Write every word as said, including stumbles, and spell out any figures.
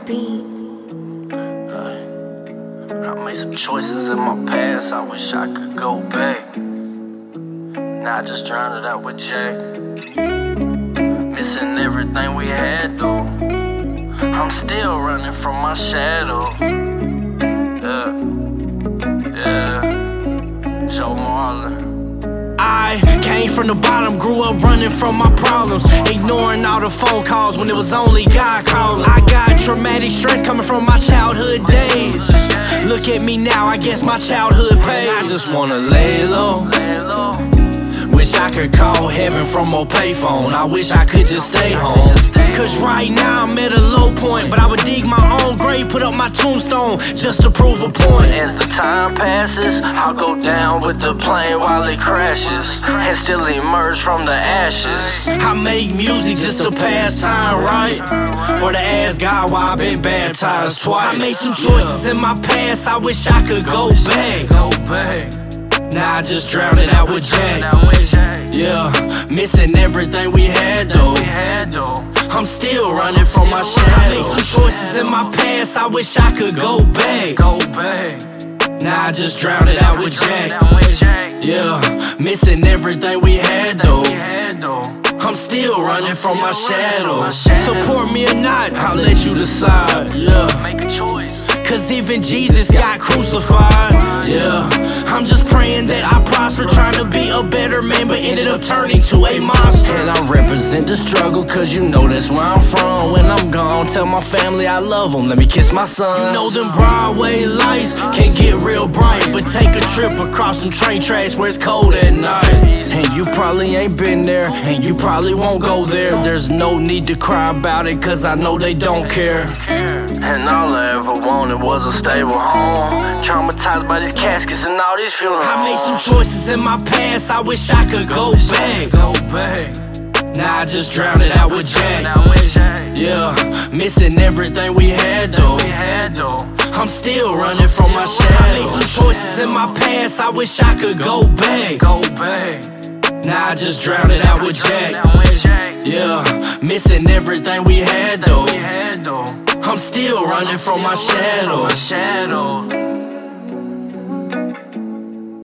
beat. I made some choices in my past, I wish I could go back. Now I just drowned it out with Jay. Missing everything we had though. I'm still running from my shadow. Yeah, yeah, Joe Marlon. I came from the bottom, grew up running from my problems, ignoring all the phone calls when it was only God calling. I got traumatic stress coming from my childhood days. Look at me now, I guess my childhood paid. I just wanna lay low. Wish I could call heaven from a payphone. I wish I could just stay home. Cause right now I'm at a low point, but I would dig my own grave, put up my tombstone just to prove a point. As the time passes, I'll go down with the plane while it crashes, and still emerge from the ashes. I make music just to pass time, right? Or to ask God why I've been baptized twice. I made some choices in my past, I wish I could go back. Go back. Now I just drowned it out with Jack. Yeah, missing everything we had though. I'm still running from my shadow. I made some choices in my past, I wish I could go back. Go back. Now I just drowned it out with Jack. Yeah, missing everything we had though. I'm still running from my shadow. Support me or not, I'll let you decide. Yeah, make a choice. Cause even Jesus got crucified. Yeah, I'm just praying that I prosper, trying to be a better man, but ended up turning to a monster. And I represent the struggle, cause you know that's where I'm from. When I'm gone, tell my family I love them, let me kiss my son. You know them Broadway lights can get real bright, but take a trip across some train tracks where it's cold at night. And you probably ain't been there, and you probably won't go there. There's no need to cry about it, cause I know they don't care. And all I ever wanted was a stable home. Traumatized by these caskets and all these funerals. I made some choices in my past, I wish I could go back. Go back. Now I just drowned it out with Jack. Yeah, missing everything we had though. I'm still running from my shadow. I made some choices in my past, I wish I could go back. Go back. Now I just drowned it out with Jack. Yeah, missing everything we had though. I'm still running from my shadow. shadow.